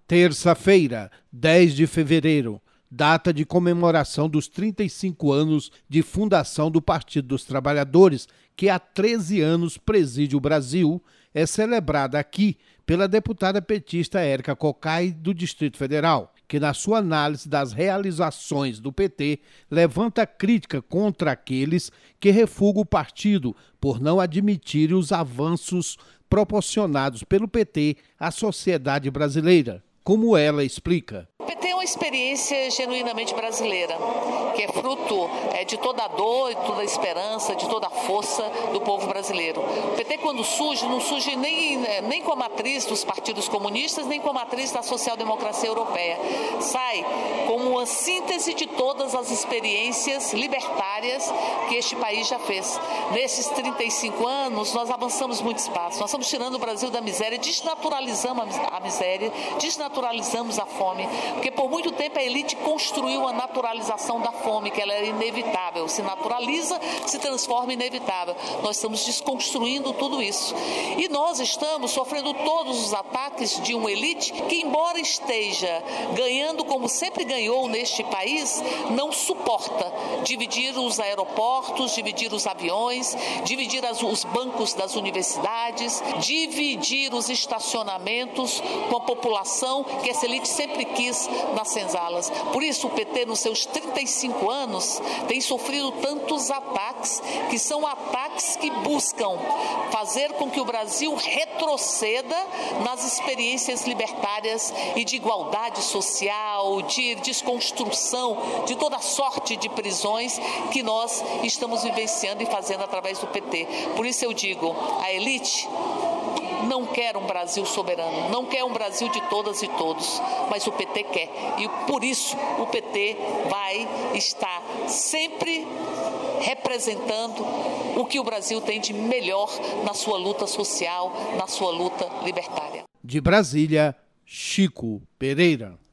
Terça-feira, 10 de fevereiro, data de comemoração dos 35 anos de fundação do Partido dos Trabalhadores, que há 13 anos preside o Brasil, é celebrada aqui pela deputada petista Érica Cocai, do Distrito Federal, que na sua análise das realizações do PT, levanta crítica contra aqueles que refugam o partido por não admitirem os avanços proporcionados pelo PT à sociedade brasileira, como ela explica. O PT é uma experiência genuinamente brasileira, que é fruto de toda a dor, de toda a esperança, de toda a força do povo brasileiro. O PT, quando surge, não surge nem com a matriz dos partidos comunistas, nem com a matriz da social-democracia europeia. Sai como uma síntese de todas as experiências libertárias que este país já fez. Nesses 35 anos, nós avançamos muito espaço. Nós estamos tirando o Brasil da miséria, desnaturalizamos a miséria, desnaturalizamos a fome, porque por muito tempo a elite construiu a naturalização da fome, que ela era inevitável. Se naturaliza, se transforma em inevitável. Nós estamos desconstruindo tudo isso. E nós estamos sofrendo todos os ataques de uma elite que, embora esteja ganhando como sempre ganhou neste país, não suporta dividir os aeroportos, dividir os aviões, dividir os bancos das universidades, dividir os estacionamentos com a população que essa elite sempre quis nas senzalas. Por isso o PT, nos seus 35 anos, tem sofrido tantos ataques, que são ataques que buscam fazer com que o Brasil retroceda nas experiências libertárias e de igualdade social, de desconstrução de toda sorte de prisões que nós estamos vivenciando e fazendo através do PT. Por isso eu digo, a elite não quer um Brasil soberano, não quer um Brasil de todas e todos, mas o PT quer. E por isso o PT vai estar sempre representando o que o Brasil tem de melhor na sua luta social, na sua luta libertária. De Brasília, Chico Pereira.